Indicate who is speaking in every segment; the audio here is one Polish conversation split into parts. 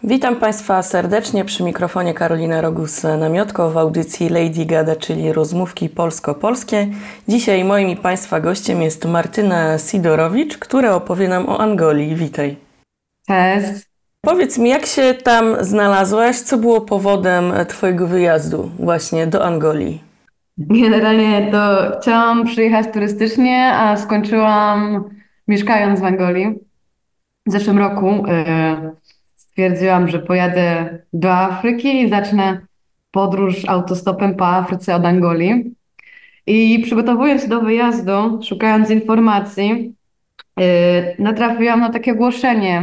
Speaker 1: Witam Państwa serdecznie przy mikrofonie Karolina Rogus-Namiotko w audycji Lady Gada, czyli rozmówki polsko-polskie. Dzisiaj moim i Państwa gościem jest Martyna Sidorowicz, która opowie nam o Angolii. Witaj.
Speaker 2: Cześć.
Speaker 1: Powiedz mi, jak się tam znalazłaś? Co było powodem Twojego wyjazdu właśnie do Angolii?
Speaker 2: Generalnie to chciałam przyjechać turystycznie, a skończyłam mieszkając w Angolii. W zeszłym roku stwierdziłam, że pojadę do Afryki i zacznę podróż autostopem po Afryce od Angolii. I przygotowując się do wyjazdu, szukając informacji, natrafiłam na takie ogłoszenie,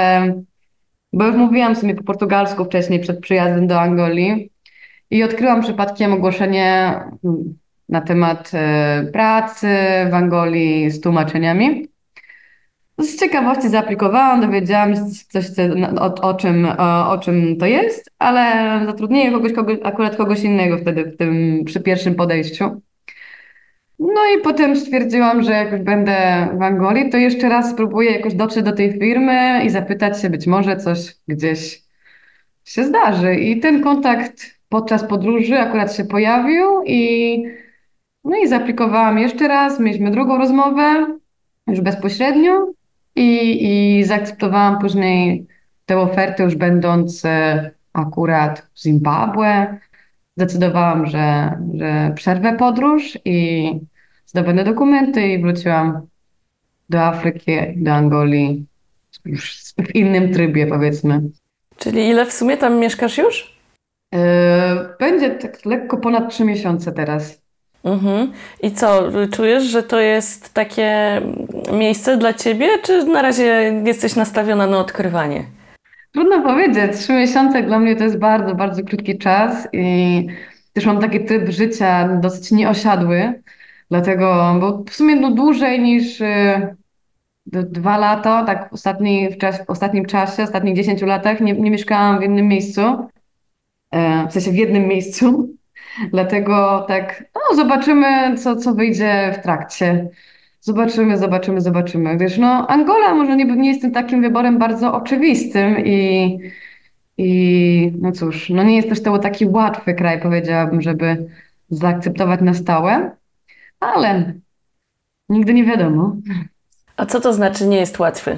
Speaker 2: bo już mówiłam sobie po portugalsku wcześniej przed przyjazdem do Angolii, i odkryłam przypadkiem ogłoszenie na temat pracy w Angolii z tłumaczeniami. Z ciekawości zaaplikowałam, dowiedziałam się coś o czym to jest, ale zatrudnienie akurat kogoś innego wtedy przy pierwszym podejściu. No i potem stwierdziłam, że jak już będę w Angolii, to jeszcze raz spróbuję jakoś dotrzeć do tej firmy i zapytać się, być może coś gdzieś się zdarzy. I ten kontakt podczas podróży akurat się pojawił no i zaaplikowałam jeszcze raz. Mieliśmy drugą rozmowę już bezpośrednio i zaakceptowałam później tę ofertę, już będąc akurat w Zimbabwe. Zdecydowałam, że przerwę podróż i zdobędę dokumenty i wróciłam do Afryki, do Angolii już w innym trybie, powiedzmy.
Speaker 1: Czyli ile w sumie tam mieszkasz już?
Speaker 2: Będzie tak lekko ponad 3 miesiące teraz.
Speaker 1: I co, czujesz, że to jest takie miejsce dla Ciebie, czy na razie jesteś nastawiona na odkrywanie?
Speaker 2: Trudno powiedzieć. 3 miesiące dla mnie to jest bardzo, bardzo krótki czas i też mam taki tryb życia dosyć nieosiadły. Dlatego, bo w sumie dłużej niż 2 lata, tak w ostatnim czasie, ostatnich 10 latach nie mieszkałam w innym miejscu, w sensie w jednym miejscu. Dlatego tak, no zobaczymy, co wyjdzie w trakcie. Zobaczymy. Gdyż no, Angola może nie jest tym takim wyborem bardzo oczywistym i no cóż, no nie jest też to taki łatwy kraj, powiedziałabym, żeby zaakceptować na stałe, ale nigdy nie wiadomo.
Speaker 1: A co to znaczy nie jest łatwy?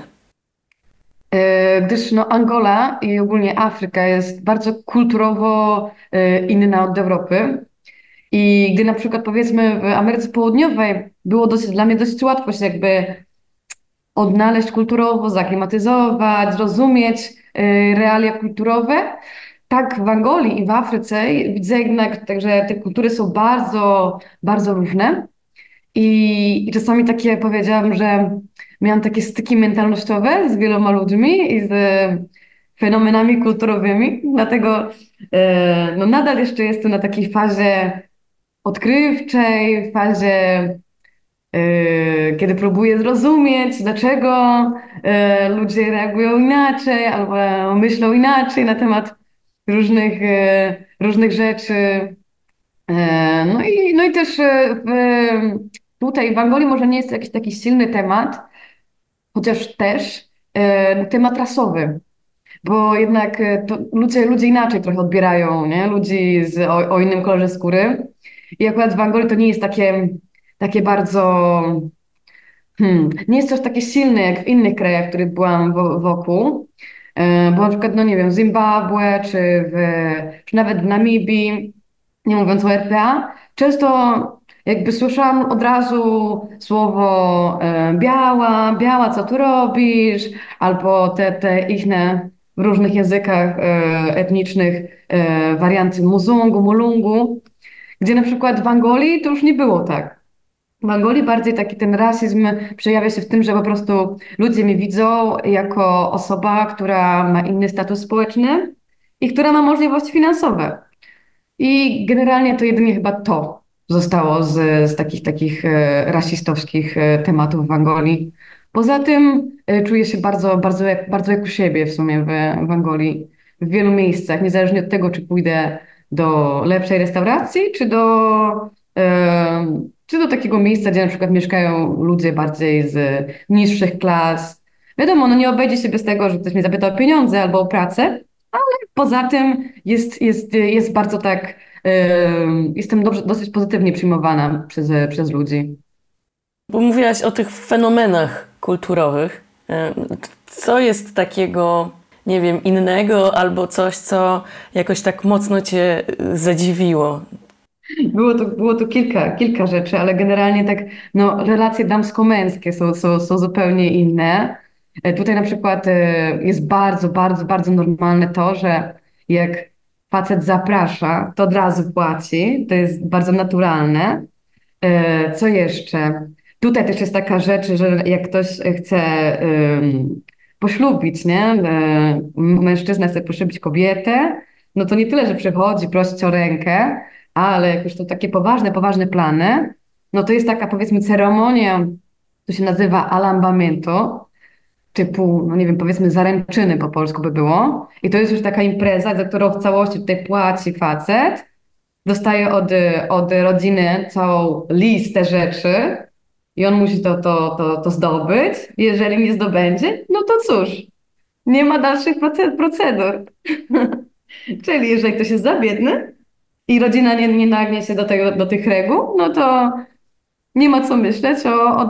Speaker 2: Gdyż no, Angola i ogólnie Afryka jest bardzo kulturowo inna od Europy. I gdy na przykład powiedzmy w Ameryce Południowej było dla mnie dosyć łatwo się jakby odnaleźć kulturowo, zaklimatyzować, zrozumieć realia kulturowe, tak w Angolii i w Afryce widzę jednak, także te kultury są bardzo, bardzo różne. I czasami takie powiedziałam, że miałam takie styki mentalnościowe z wieloma ludźmi i z fenomenami kulturowymi, dlatego no nadal jeszcze jestem na takiej fazie odkrywczej, fazie, kiedy próbuję zrozumieć, dlaczego ludzie reagują inaczej albo myślą inaczej na temat różnych rzeczy. No i też tutaj w Angolii może nie jest jakiś taki silny temat, chociaż też temat rasowy. Bo jednak to ludzie inaczej trochę odbierają, nie? Ludzi o innym kolorze skóry. I akurat w Angolii to nie jest takie bardzo. Nie jest to takie silne jak w innych krajach, w których byłam wokół. Bo na przykład, no nie wiem, w Zimbabwe czy nawet w Namibii, nie mówiąc o RPA, często jakby słyszałam od razu słowo biała, co tu robisz? Albo te ichne w różnych językach etnicznych warianty muzungu, mulungu, gdzie na przykład w Angolii to już nie było tak. W Angolii bardziej taki ten rasizm przejawia się w tym, że po prostu ludzie mnie widzą jako osoba, która ma inny status społeczny i która ma możliwości finansowe. I generalnie to jedynie chyba to zostało z takich rasistowskich tematów w Angolii. Poza tym czuję się bardzo jak u siebie w sumie w Angolii, w wielu miejscach, niezależnie od tego, czy pójdę do lepszej restauracji, czy do takiego miejsca, gdzie na przykład mieszkają ludzie bardziej z niższych klas. Wiadomo, no nie obejdzie się bez tego, że ktoś mnie zapyta o pieniądze albo o pracę, poza tym jest bardzo tak, jestem dosyć pozytywnie przyjmowana przez ludzi.
Speaker 1: Bo mówiłaś o tych fenomenach kulturowych. Co jest takiego, nie wiem, innego albo coś, co jakoś tak mocno cię zadziwiło?
Speaker 2: Było tu kilka rzeczy, ale generalnie tak, no, relacje damsko-męskie są zupełnie inne. Tutaj na przykład jest bardzo normalne to, że jak facet zaprasza, to od razu płaci. To jest bardzo naturalne. Co jeszcze? Tutaj też jest taka rzecz, że jak ktoś chce poślubić, nie? Mężczyzna chce poślubić kobietę, no to nie tyle, że przychodzi prosić o rękę, ale jak już to takie poważne plany, no to jest taka, powiedzmy, ceremonia, to się nazywa alambamento, typu, no nie wiem, powiedzmy zaręczyny po polsku by było. I to jest już taka impreza, za którą w całości tutaj płaci facet, dostaje od rodziny całą listę rzeczy i on musi to zdobyć. Jeżeli nie zdobędzie, no to cóż, nie ma dalszych procedur. Czyli jeżeli ktoś jest za biedny i rodzina nie nagnie się do tych reguł, no to nie ma co myśleć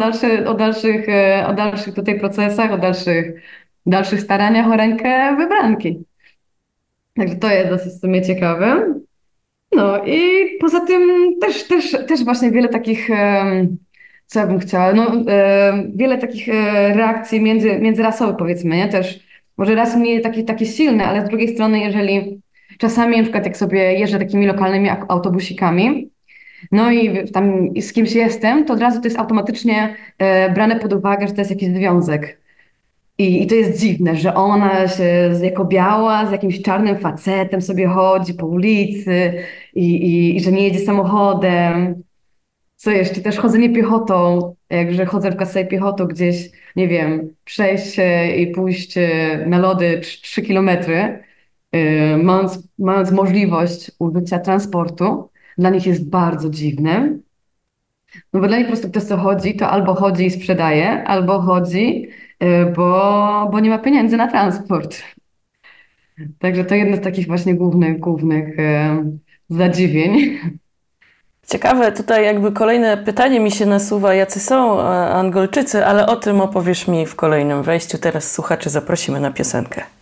Speaker 2: o dalszych tutaj procesach, o dalszych staraniach o rękę wybranki. Także to jest dosyć w sumie ciekawe. No i poza tym też właśnie wiele takich, co ja bym chciała, no wiele takich reakcji międzyrasowych, powiedzmy, nie? Też może rasy nie takie silne, ale z drugiej strony, jeżeli czasami na przykład jak sobie jeżdżę takimi lokalnymi autobusikami, no i tam z kimś jestem, to od razu to jest automatycznie brane pod uwagę, że to jest jakiś związek. I to jest dziwne, że ona się jako biała z jakimś czarnym facetem sobie chodzi po ulicy i że nie jedzie samochodem. Co jeszcze? Też chodzenie piechotą. Jakże chodzę w sobie piechotą gdzieś, nie wiem, przejść się i pójść na lody 3 kilometry, mając możliwość użycia transportu, dla nich jest bardzo dziwne. No bo dla nich po prostu ktoś co chodzi, to albo chodzi i sprzedaje, albo chodzi, bo nie ma pieniędzy na transport. Także to jedno z takich właśnie głównych zadziwień.
Speaker 1: Ciekawe, tutaj jakby kolejne pytanie mi się nasuwa, jacy są Angolczycy, ale o tym opowiesz mi w kolejnym wejściu. Teraz słuchaczy zaprosimy na piosenkę.